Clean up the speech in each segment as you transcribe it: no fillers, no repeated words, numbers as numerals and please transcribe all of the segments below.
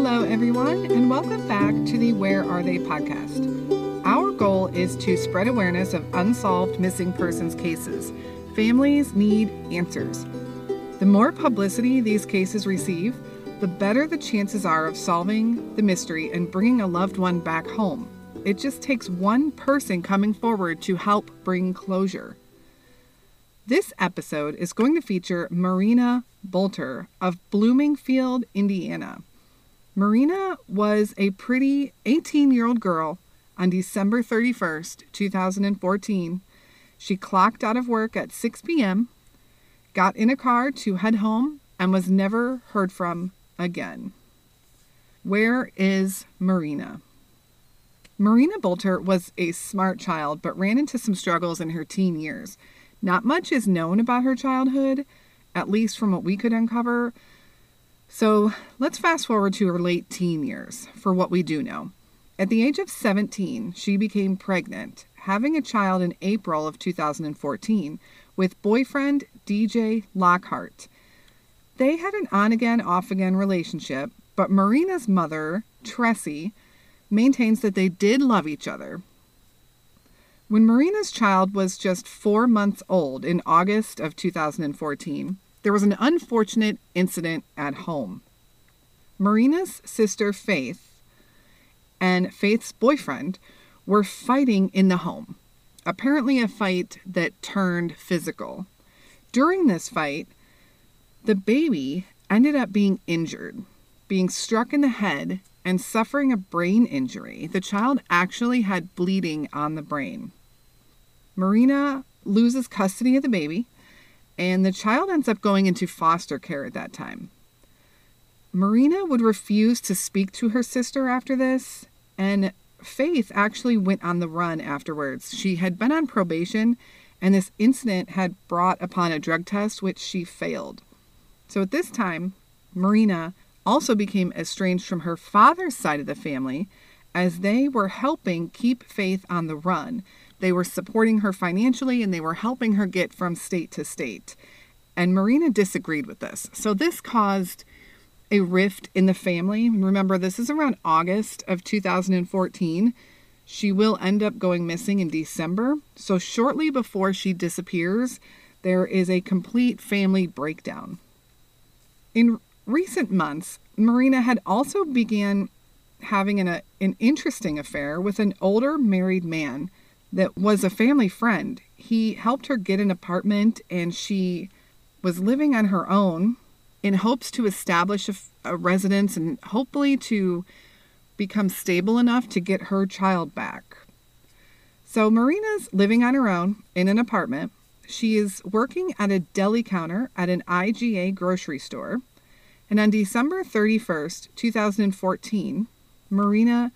Hello, everyone, and welcome back to the Where Are They podcast. Our goal is to spread awareness of unsolved missing persons cases. Families need answers. The more publicity these cases receive, the better the chances are of solving the mystery and bringing a loved one back home. It just takes one person coming forward to help bring closure. This episode is going to feature Marina Bolter of Bloomingfield, Indiana. Marina was a pretty 18-year-old girl on December 31st, 2014. She clocked out of work at 6 p.m., got in a car to head home, and was never heard from again. Where is Marina? Marina Bolter was a smart child, but ran into some struggles in her teen years. Not much is known about her childhood, at least from what we could uncover. So let's fast forward to her late teen years for what we do know. At the age of 17, she became pregnant, having a child in April of 2014 with boyfriend DJ Lockhart. They had an on-again, off-again relationship, but Marina's mother, Tressie, maintains that they did love each other. When Marina's child was just 4 months old in August of 2014, there was an unfortunate incident at home. Marina's sister Faith and Faith's boyfriend were fighting in the home, apparently a fight that turned physical. During this fight, the baby ended up being injured, being struck in the head and suffering a brain injury. The child actually had bleeding on the brain. Marina loses custody of the baby, and the child ends up going into foster care at that time. Marina would refuse to speak to her sister after this, and Faith actually went on the run afterwards. She had been on probation, and this incident had brought upon a drug test, which she failed. So at this time, Marina also became estranged from her father's side of the family, as they were helping keep Faith on the run. They were supporting her financially, and they were helping her get from state to state. And Marina disagreed with this. So this caused a rift in the family. Remember, this is around August of 2014. She will end up going missing in December. So shortly before she disappears, there is a complete family breakdown. In recent months, Marina had also began having an interesting affair with an older married man that was a family friend. He helped her get an apartment, and she was living on her own in hopes to establish a residence and hopefully to become stable enough to get her child back. So Marina's living on her own in an apartment. She is working at a deli counter at an IGA grocery store. And on December 31st, 2014, Marina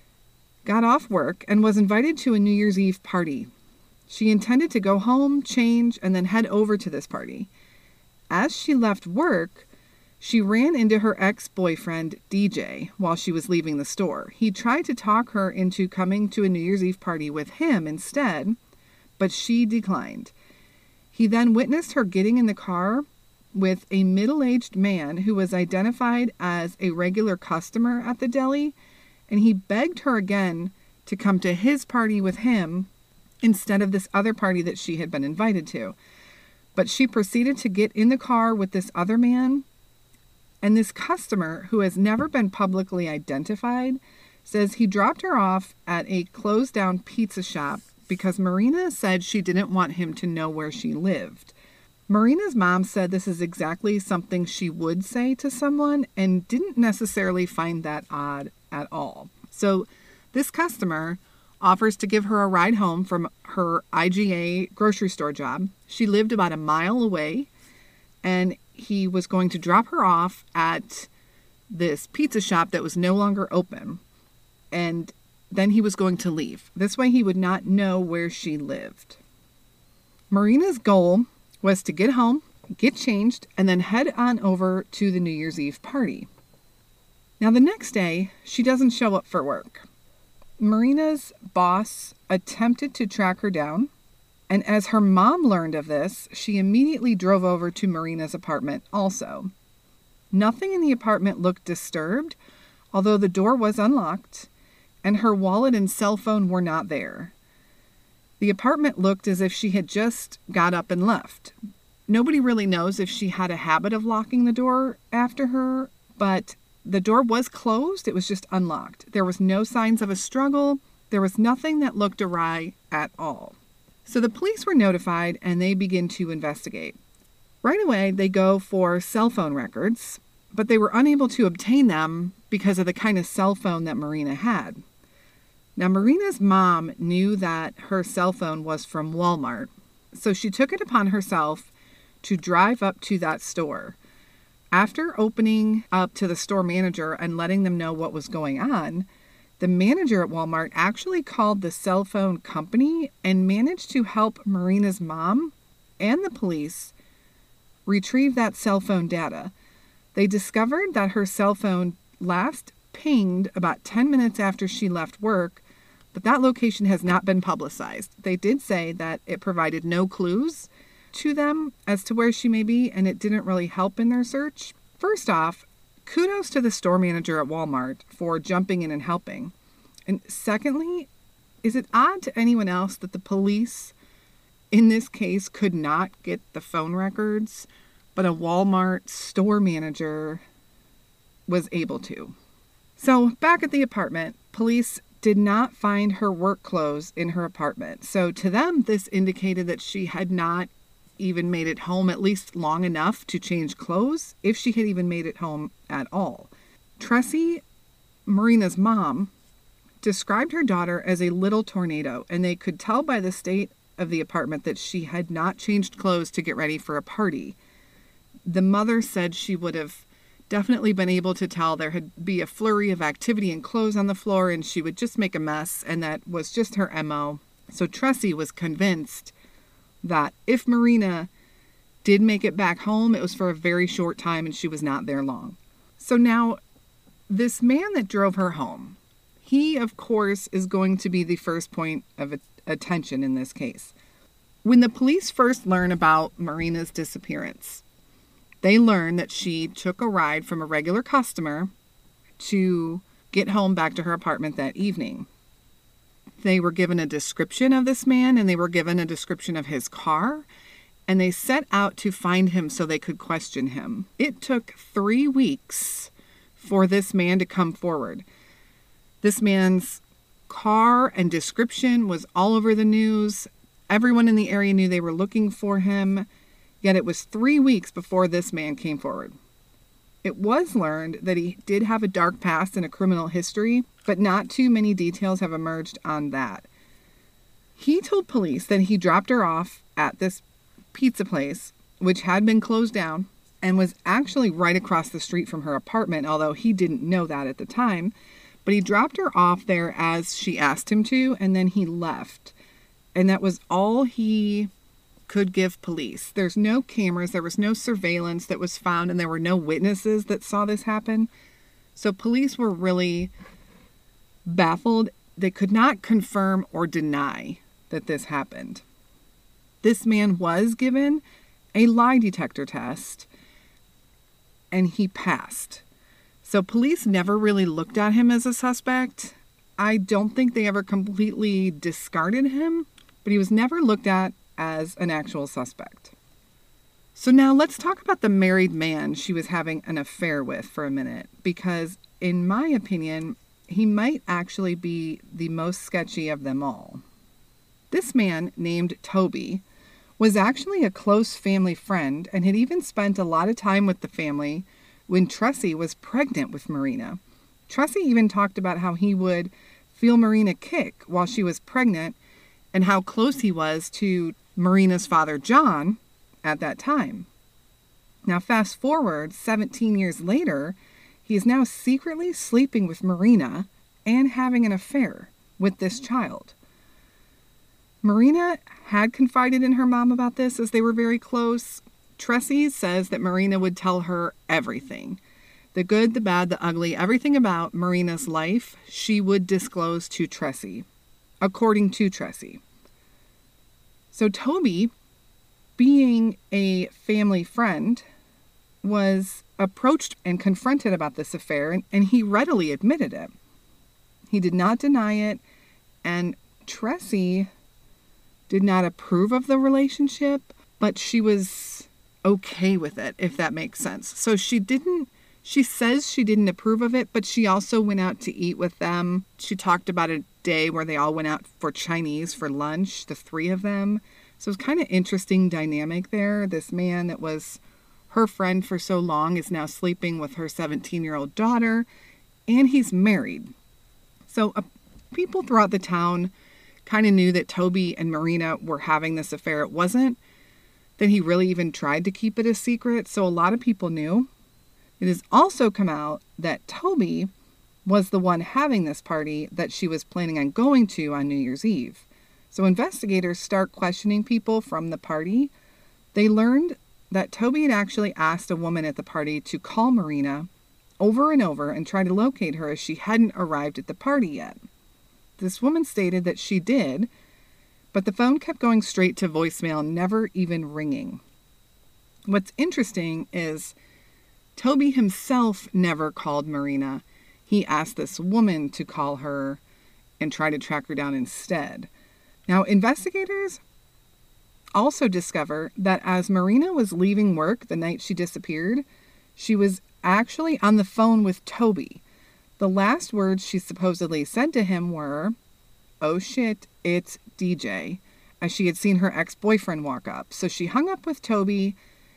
got off work and was invited to a New Year's Eve party. She intended to go home, change, and then head over to this party. As she left work, she ran into her ex-boyfriend, DJ, while she was leaving the store. He tried to talk her into coming to a New Year's Eve party with him instead, but she declined. He then witnessed her getting in the car with a middle-aged man who was identified as a regular customer at the deli, and he begged her again to come to his party with him instead of this other party that she had been invited to. But she proceeded to get in the car with this other man, and this customer, who has never been publicly identified, says he dropped her off at a closed-down pizza shop because Marina said she didn't want him to know where she lived. Marina's mom said this is exactly something she would say to someone and didn't necessarily find that odd at all. So this customer offers to give her a ride home from her IGA grocery store job. She lived about a mile away, and he was going to drop her off at this pizza shop that was no longer open, and then he was going to leave. This way he would not know where she lived. Marina's goal was to get home, get changed, and then head on over to the New Year's Eve party. Now, the next day, she doesn't show up for work. Marina's boss attempted to track her down, and as her mom learned of this, she immediately drove over to Marina's apartment also. Nothing in the apartment looked disturbed, although the door was unlocked and her wallet and cell phone were not there. The apartment looked as if she had just got up and left. Nobody really knows if she had a habit of locking the door after her, but the door was closed. It was just unlocked. There was no signs of a struggle. There was nothing that looked awry at all. So the police were notified and they begin to investigate. Right away, they go for cell phone records, but they were unable to obtain them because of the kind of cell phone that Marina had. Now, Marina's mom knew that her cell phone was from Walmart, so she took it upon herself to drive up to that store. After opening up to the store manager and letting them know what was going on, the manager at Walmart actually called the cell phone company and managed to help Marina's mom and the police retrieve that cell phone data. They discovered that her cell phone last pinged about 10 minutes after she left work, but that location has not been publicized. They did say that it provided no clues to them as to where she may be, and it didn't really help in their search. First off, kudos to the store manager at Walmart for jumping in and helping. And secondly, is it odd to anyone else that the police in this case could not get the phone records, but a Walmart store manager was able to? So back at the apartment, police did not find her work clothes in her apartment. So to them, this indicated that she had not even made it home at least long enough to change clothes, if she had even made it home at all. Tressie, Marina's mom, described her daughter as a little tornado, and they could tell by the state of the apartment that she had not changed clothes to get ready for a party. The mother said she would have definitely been able to tell there had be a flurry of activity and clothes on the floor, and she would just make a mess, and that was just her MO. So Tressie was convinced that if Marina did make it back home, it was for a very short time and she was not there long. So now, this man that drove her home, he, of course, is going to be the first point of attention in this case. When the police first learn about Marina's disappearance, they learn that she took a ride from a regular customer to get home back to her apartment that evening. They were given a description of this man, and they were given a description of his car, and they set out to find him so they could question him. It took 3 weeks for this man to come forward. This man's car and description was all over the news. Everyone in the area knew they were looking for him, yet it was 3 weeks before this man came forward. It was learned that he did have a dark past and a criminal history, but not too many details have emerged on that. He told police that he dropped her off at this pizza place, which had been closed down, and was actually right across the street from her apartment, although he didn't know that at the time. But he dropped her off there as she asked him to, and then he left. And that was all he could give police. There's no cameras, there was no surveillance that was found, and there were no witnesses that saw this happen. So police were really baffled. They could not confirm or deny that this happened. This man was given a lie detector test, and he passed. So police never really looked at him as a suspect. I don't think they ever completely discarded him, but he was never looked at as an actual suspect. So now let's talk about the married man she was having an affair with for a minute, because in my opinion, he might actually be the most sketchy of them all. This man, named Toby, was actually a close family friend and had even spent a lot of time with the family when Tressie was pregnant with Marina. Tressie even talked about how he would feel Marina kick while she was pregnant and how close he was to Marina's father, John, at that time. Now, fast forward 17 years later, he is now secretly sleeping with Marina and having an affair with this child. Marina had confided in her mom about this as they were very close. Tressie says that Marina would tell her everything. The good, the bad, the ugly, everything about Marina's life, she would disclose to Tressie, according to Tressie. So Toby, being a family friend, was approached and confronted about this affair, and he readily admitted it. He did not deny it, and Tressie did not approve of the relationship, but she was okay with it, if that makes sense. So she says she didn't approve of it, but she also went out to eat with them. She talked about a day where they all went out for Chinese for lunch, the three of them. So it's kind of interesting dynamic there. This man that was her friend for so long is now sleeping with her 17-year-old daughter, and he's married. So people throughout the town kind of knew that Toby and Marina were having this affair. It wasn't that he really even tried to keep it a secret, so a lot of people knew. It has also come out that Toby was the one having this party that she was planning on going to on New Year's Eve. So investigators start questioning people from the party. They learned that Toby had actually asked a woman at the party to call Marina over and over and try to locate her as she hadn't arrived at the party yet. This woman stated that she did, but the phone kept going straight to voicemail, never even ringing. What's interesting is Toby himself never called Marina. He asked this woman to call her and try to track her down instead. Now, investigators also discover that as Marina was leaving work the night she disappeared, she was actually on the phone with Toby. The last words she supposedly said to him were, "Oh shit, it's DJ," as she had seen her ex-boyfriend walk up. So she hung up with Toby,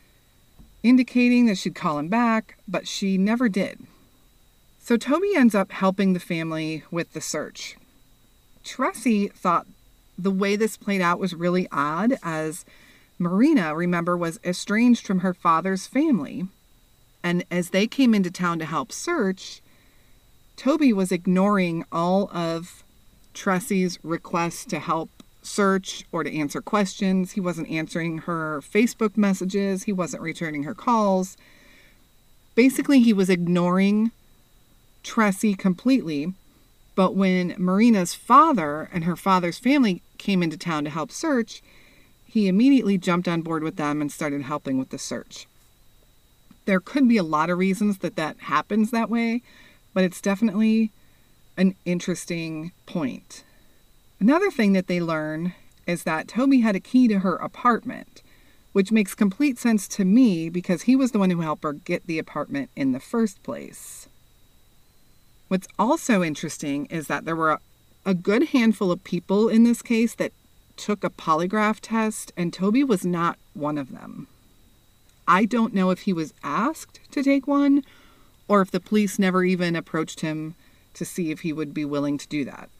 indicating that she'd call him back, but she never did. So Toby ends up helping the family with the search. Tressie thought the way this played out was really odd, as Marina, remember, was estranged from her father's family. And as they came into town to help search, Toby was ignoring all of Tressie's requests to help search or to answer questions. He wasn't answering her Facebook messages. He wasn't returning her calls. Basically, he was ignoring Tressie completely. But when Marina's father and her father's family came into town to help search, he immediately jumped on board with them and started helping with the search. There could be a lot of reasons that happens that way, but it's definitely an interesting point. Another thing that they learn is that Toby had a key to her apartment, which makes complete sense to me because he was the one who helped her get the apartment in the first place. What's also interesting is that there were a good handful of people in this case that took a polygraph test, and Toby was not one of them. I don't know if he was asked to take one or if the police never even approached him to see if he would be willing to do that.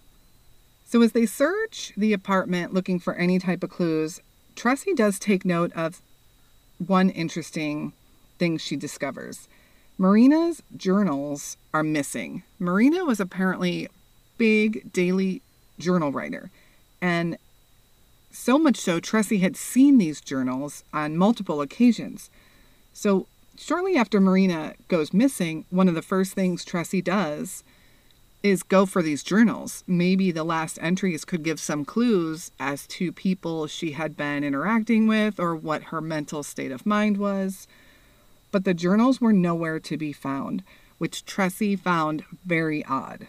So as they search the apartment looking for any type of clues, Tressie does take note of one interesting thing she discovers. Marina's journals are missing. Marina was apparently a big daily journal writer, and so much so Tressie had seen these journals on multiple occasions. So shortly after Marina goes missing, one of the first things Tressie does is go for these journals. Maybe the last entries could give some clues as to people she had been interacting with or what her mental state of mind was. But the journals were nowhere to be found, which Tressie found very odd.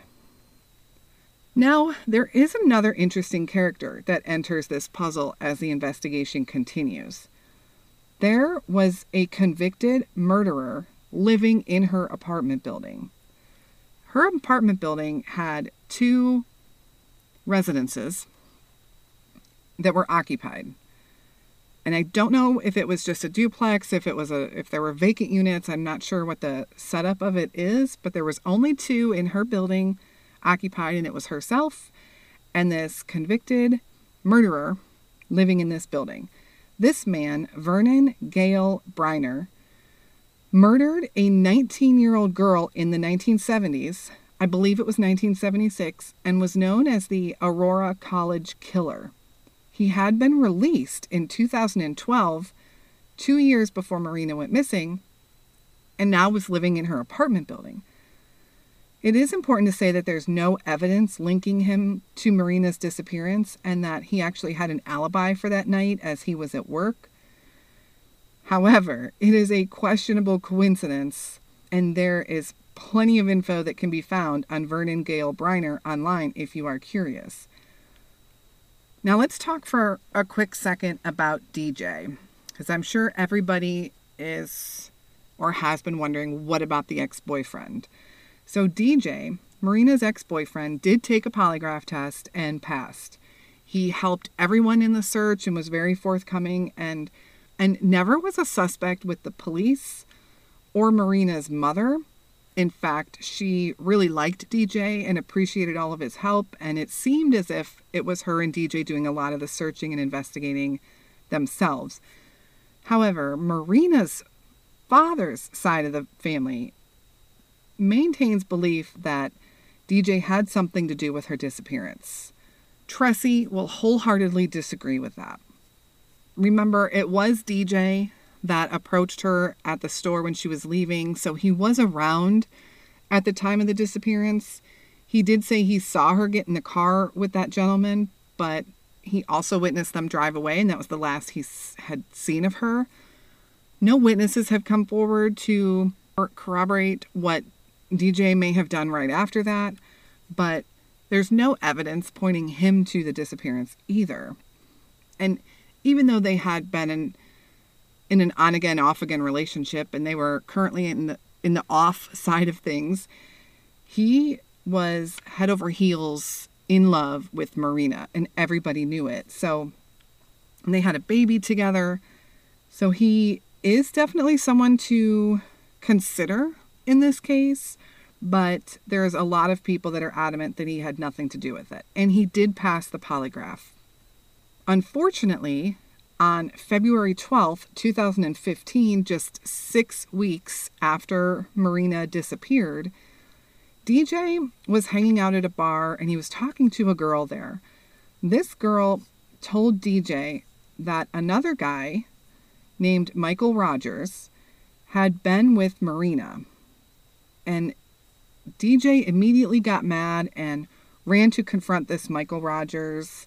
Now, there is another interesting character that enters this puzzle as the investigation continues. There was a convicted murderer living in her apartment building. Her apartment building had 2 residences that were occupied. And I don't know if it was just a duplex, if there were vacant units. I'm not sure what the setup of it is, but there was only 2 in her building occupied, and it was herself and this convicted murderer living in this building. This man, Vernon Gale Briner, murdered a 19-year-old girl in the 1970s. I believe it was 1976, and was known as the Aurora College Killer. He had been released in 2012, 2 years before Marina went missing, and now was living in her apartment building. It is important to say that there's no evidence linking him to Marina's disappearance, and that he actually had an alibi for that night as he was at work. However, it is a questionable coincidence, and there is plenty of info that can be found on Vernon Gale Briner online if you are curious. Now let's talk for a quick second about DJ, because I'm sure everybody is or has been wondering, what about the ex-boyfriend? So DJ, Marina's ex-boyfriend, did take a polygraph test and passed. He helped everyone in the search and was very forthcoming and never was a suspect with the police or Marina's mother. In fact, she really liked DJ and appreciated all of his help, and it seemed as if it was her and DJ doing a lot of the searching and investigating themselves. However, Marina's father's side of the family maintains belief that DJ had something to do with her disappearance. Tressie will wholeheartedly disagree with that. Remember, it was DJ that approached her at the store when she was leaving, so he was around at the time of the disappearance. He did say he saw her get in the car with that gentleman, but he also witnessed them drive away, and that was the last he had seen of her. No witnesses have come forward to corroborate what DJ may have done right after that, but there's no evidence pointing him to the disappearance either. And even though they had been in an on-again, off-again relationship, and they were currently in the off side of things, he was head over heels in love with Marina, and everybody knew it. So they had a baby together. So he is definitely someone to consider in this case, but there's a lot of people that are adamant that he had nothing to do with it. And he did pass the polygraph. Unfortunately, on February 12th, 2015, just 6 weeks after Marina disappeared, DJ was hanging out at a bar and he was talking to a girl there. This girl told DJ that another guy named Michael Rogers had been with Marina. And DJ immediately got mad and ran to confront this Michael Rogers.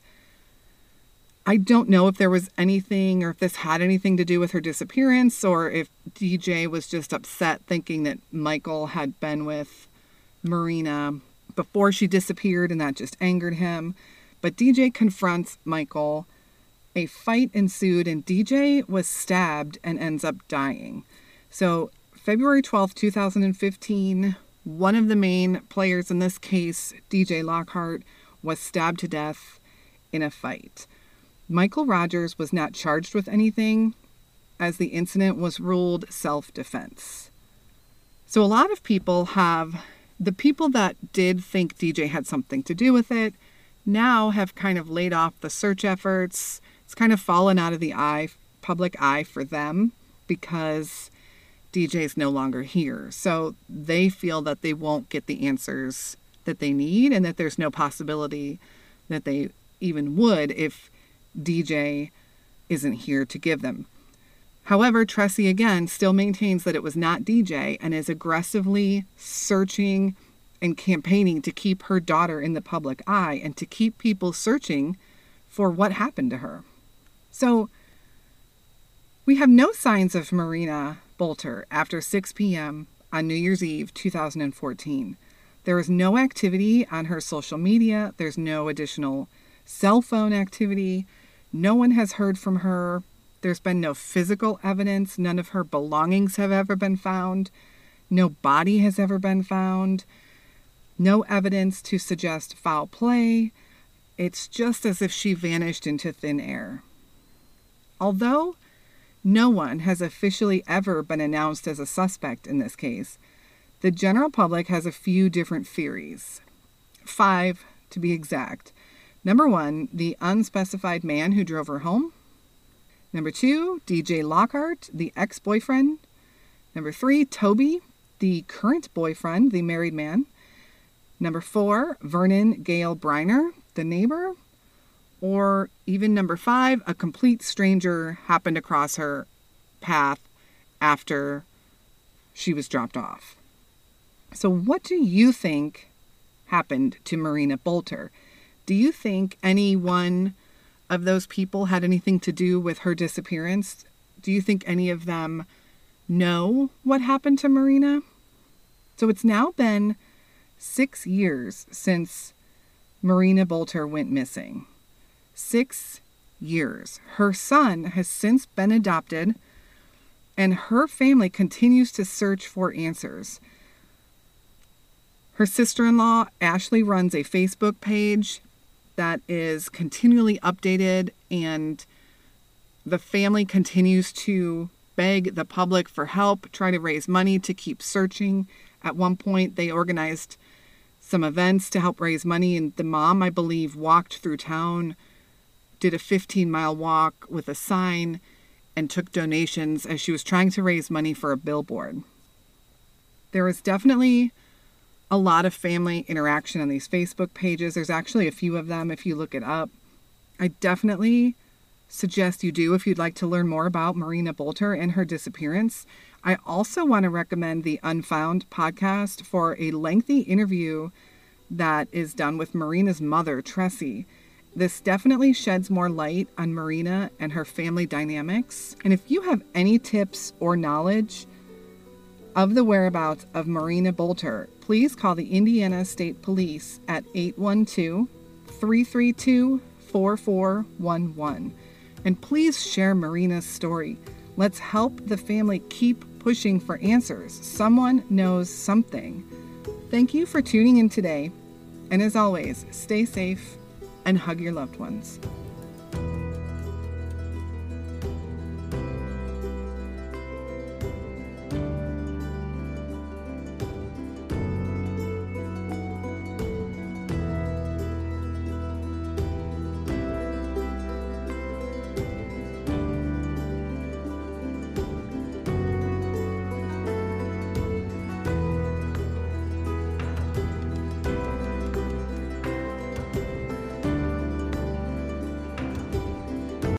I don't know if there was anything or if this had anything to do with her disappearance, or if DJ was just upset thinking that Michael had been with Marina before she disappeared and that just angered him. But DJ confronts Michael. A fight ensued and DJ was stabbed and ends up dying. So February 12th, 2015, one of the main players in this case, DJ Lockhart, was stabbed to death in a fight. Michael Rogers was not charged with anything, as the incident was ruled self-defense. So a lot of people the people that did think DJ had something to do with it, now have kind of laid off the search efforts. It's kind of fallen out of the public eye for them because DJ is no longer here. So they feel that they won't get the answers that they need, and that there's no possibility that they even would if DJ isn't here to give them. However, Tressie again still maintains that it was not DJ and is aggressively searching and campaigning to keep her daughter in the public eye and to keep people searching for what happened to her. So we have no signs of Marina Bolter after 6 p.m. on New Year's Eve 2014. There is no activity on her social media. There's no additional cell phone activity. No one has heard from her. There's been no physical evidence. None of her belongings have ever been found. No body has ever been found. No evidence to suggest foul play. It's just as if she vanished into thin air. Although no one has officially ever been announced as a suspect in this case, the general public has a few different theories. 5 to be exact. Number 1, the unspecified man who drove her home. Number 2, DJ Lockhart, the ex-boyfriend. Number 3, Toby, the current boyfriend, the married man. Number 4, Vernon Gale Briner, the neighbor. Or even number 5, a complete stranger happened across her path after she was dropped off. So what do you think happened to Marina Bolter? Do you think any one of those people had anything to do with her disappearance? Do you think any of them know what happened to Marina? So it's now been 6 years since Marina Bolter went missing. 6 years. Her son has since been adopted, and her family continues to search for answers. Her sister-in-law, Ashley, runs a Facebook page that is continually updated, and the family continues to beg the public for help, try to raise money to keep searching. At one point, they organized some events to help raise money, and the mom, I believe, walked through town, did a 15-mile walk with a sign, and took donations as she was trying to raise money for a billboard. There is definitely a lot of family interaction on these Facebook pages. There's actually a few of them if you look it up. I definitely suggest you do if you'd like to learn more about Marina Bolter and her disappearance. I also want to recommend the Unfound podcast for a lengthy interview that is done with Marina's mother, Tressie. This definitely sheds more light on Marina and her family dynamics. And if you have any tips or knowledge of the whereabouts of Marina Bolter, please call the Indiana State Police at 812-332-4411. And please share Marina's story. Let's help the family keep pushing for answers. Someone knows something. Thank you for tuning in today. And as always, stay safe and hug your loved ones.